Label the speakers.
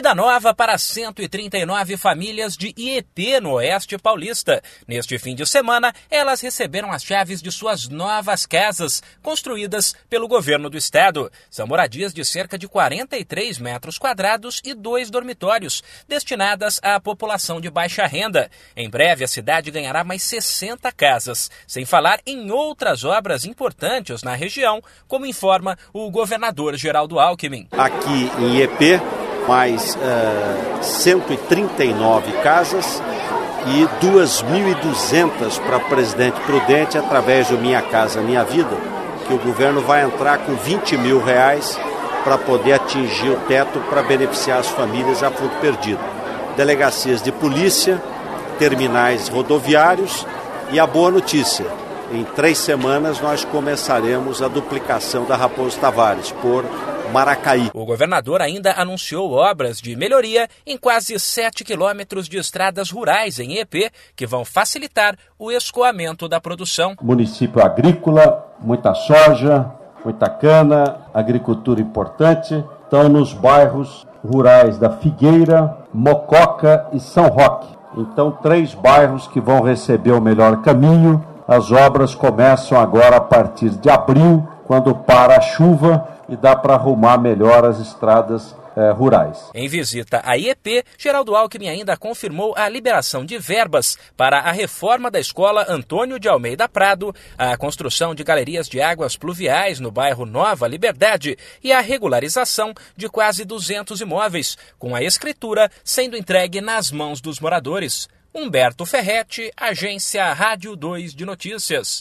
Speaker 1: Vida nova para 139 famílias de IEP no Oeste Paulista. Neste fim de semana, elas receberam as chaves de suas novas casas, construídas pelo governo do estado. São moradias de cerca de 43 metros quadrados e 2 dormitórios, destinadas à população de baixa renda. Em breve, a cidade ganhará mais 60 casas, sem falar em outras obras importantes na região, como informa o governador Geraldo Alckmin.
Speaker 2: Aqui em IEP, mais 139 casas e 2.200 para Presidente Prudente através do Minha Casa Minha Vida, que o governo vai entrar com R$20 mil para poder atingir o teto para beneficiar as famílias a fundo perdido. Delegacias de polícia, terminais rodoviários e a boa notícia, em 3 semanas nós começaremos a duplicação da Raposo Tavares por Maracaí.
Speaker 1: O governador ainda anunciou obras de melhoria em quase 7 quilômetros de estradas rurais em IEP, que vão facilitar o escoamento da produção.
Speaker 3: Município agrícola, muita soja, muita cana, agricultura importante. Estão nos bairros rurais da Figueira, Mococa e São Roque. Então, 3 bairros que vão receber o melhor caminho. As obras começam agora a partir de abril, quando para a chuva e dá para arrumar melhor as estradas rurais.
Speaker 1: Em visita à IEP, Geraldo Alckmin ainda confirmou a liberação de verbas para a reforma da escola Antônio de Almeida Prado, a construção de galerias de águas pluviais no bairro Nova Liberdade e a regularização de quase 200 imóveis, com a escritura sendo entregue nas mãos dos moradores. Humberto Ferretti, Agência Rádio 2 de Notícias.